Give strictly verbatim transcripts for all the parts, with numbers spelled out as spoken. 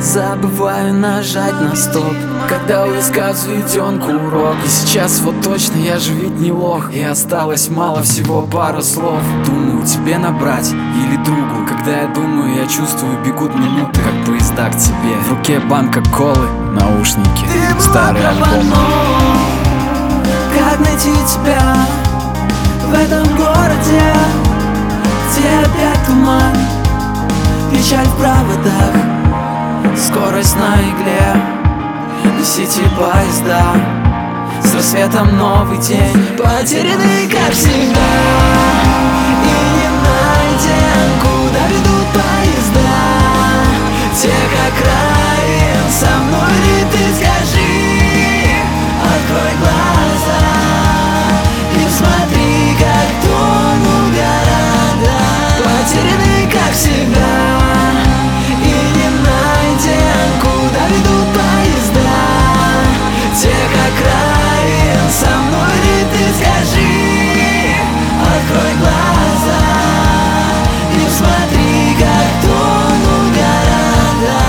Забываю нажать на стоп, когда у виска заведен курок. И сейчас вот точно я же ведь не лох, и осталось мало всего, пару слов. Думаю, тебе набрать или другу. Когда я думаю, я чувствую, бегут минуты, как поезда к тебе. В руке банка колы, наушники, старый альбом. Как найти тебя в этом городе, где опять туман, печаль в проводах, скорость на игле, несите поезда, с рассветом новый день, потерянный как всегда и не найден, куда ведут поезда, те как равен, со мной ли ты, скажи, открой глаза и смотри, как тонут города, потерянный как всегда и не найден, куда ведут поезда, те как равен, со мной ли ты, скажи, открой глаза и смотри, как тонут города.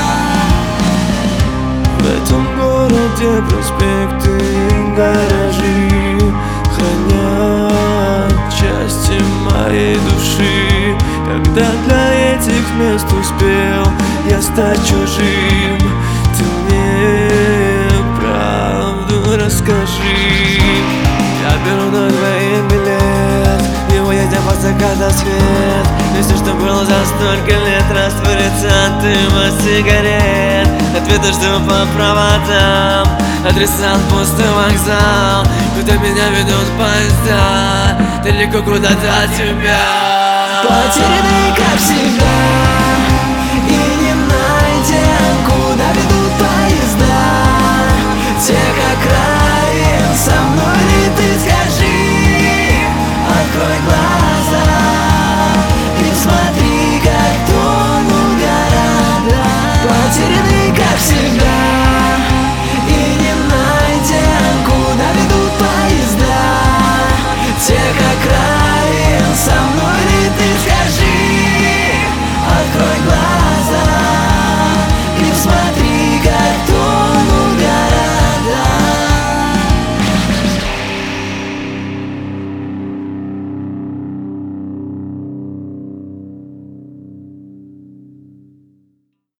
В этом городе проспекты и гаражи хранят части моей души. Когда для этих мест успел я стать чужим, ты мне правду расскажи. Я беру на двоих билет, и уедем под заката свет, и все, что было за столько лет, растворится от дыма сигарет. Ответы жду по проводам, адреса пустой вокзал, куда меня ведут поезда, далеко куда-то от тебя. Потерянный как всегда